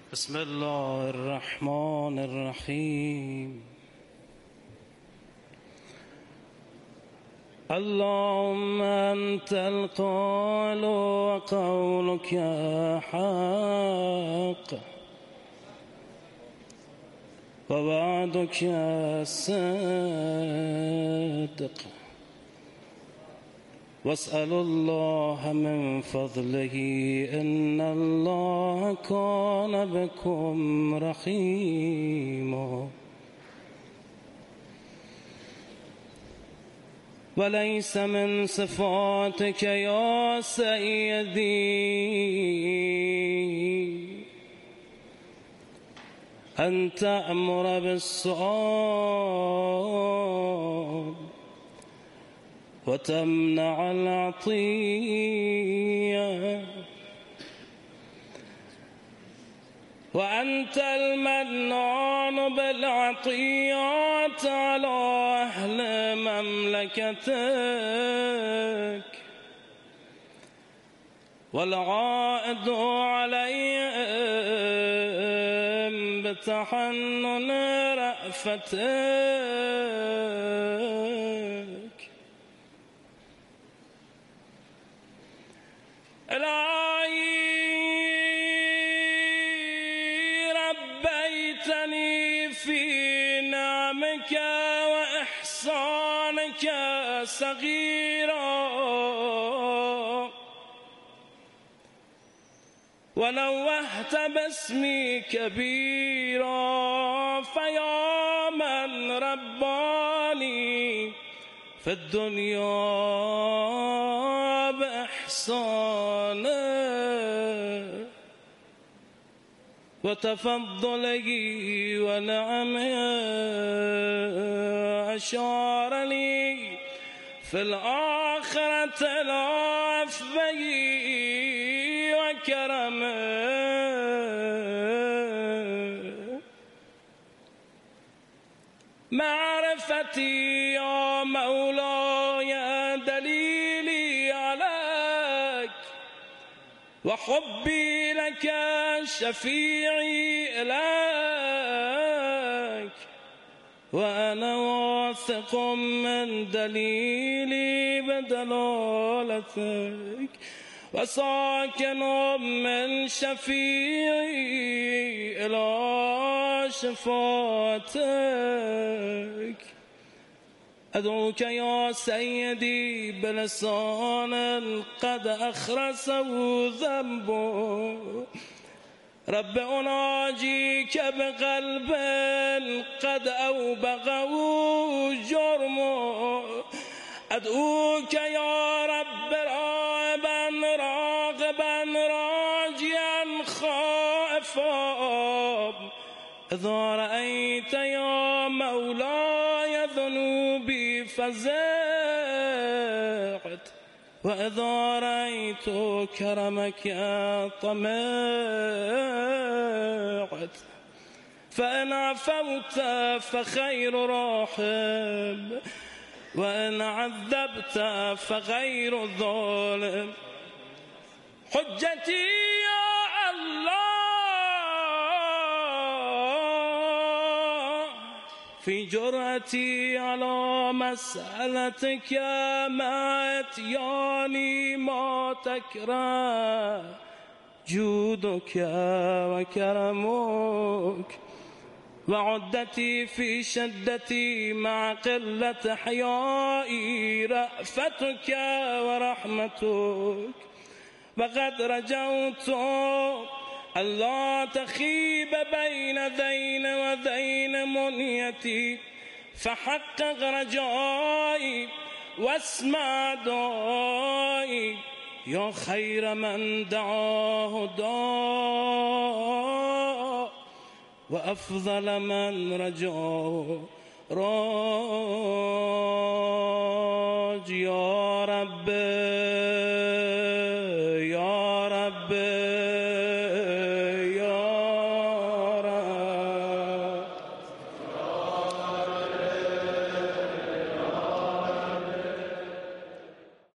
بسم الله الرحمن الرحیم. اللهم أنت القول وقولك حق ووعدك صدق، واسأل الله من فضله إن الله كان بكم رحيما. وليس من صفاتك يا سيدي أن تأمر بالسؤال وتمنع العطية، وأنت المنان بالعطيات على أهل مملكتك، والعائد عليهم بتحنن رأفتك. إلهي ربيتني في نعمك وإحسانك صغيرا، ونوهت باسمي كبيرا، فيا من رباني في الدنيا بإحسانه وتفضله ونعمه، أشار لي في الآخرة العفو وكرمه. معرفتي يا مولاي دليلي عليك، وحبي لك شفيعي إليك، وأنا واثق من دليلي بدلالتك، وساكن من شفيعي إلى شفاعتك. أدعوك يا سيدي بلسان قد أخرسه ذنبه، رب أناجيك بقلب قد أوبغه جرمه، أدعوك يا رب راغبا راغبا راجيا خائفا، إذا رأيت يا مولاي ذنوبي فزعت، وإذا رأيت كرمك طمعت، فإن عفوت فخير راحم، وإن عذبت فغير ظالم. حجتي يا الله في جرأتي على مسألتك، ما اتياني ما تكره جودك وكرمك، وعدتي في شدتي مع قلة حيائي رأفتك ورحمتك. وقد رجوت ألا تخيب بين ذين وذين منيتي، فحقق رجائي واسمع دعائي، يا خير من دعاه داع، وأفضل من رجاه راج. يا رب